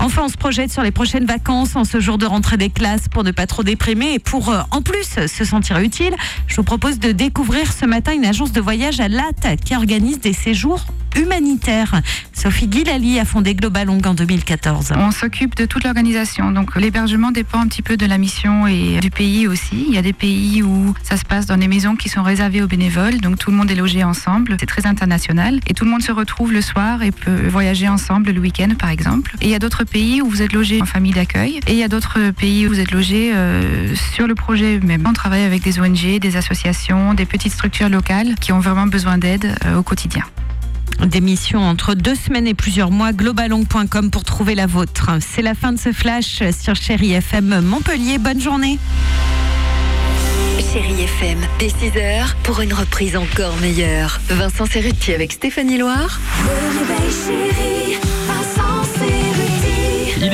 Enfin, on se projette sur les prochaines vacances en ce jour de rentrée des classes pour ne pas trop déprimer et pour en plus se sentir utile. Je vous propose de découvrir ce matin une agence de voyage à Latte qui organise des séjours humanitaires. Sophie Guilali a fondé Globalong en 2014. On s'occupe de toute l'organisation, donc l'hébergement dépend un petit peu de la mission et du pays aussi. Il y a des pays où ça se passe dans des maisons qui sont réservées aux bénévoles, donc tout le monde est logé ensemble, c'est très international et tout le monde se retrouve le soir et peut voyager ensemble le week-end par exemple. Et il y a d'autres pays où vous êtes logé en famille d'accueil et il y a d'autres pays où vous êtes logé sur le projet même. On travaille avec des ONG, des associations, des petites structures locales qui ont vraiment besoin d'aide au quotidien. Des missions entre 2 semaines et plusieurs mois, globalong.com pour trouver la vôtre. C'est la fin de ce flash sur Chérie FM Montpellier. Bonne journée. Chérie FM, dès 6h, pour une reprise encore meilleure. Vincent Cerruti avec Stéphanie Loire. Le réveil chéri.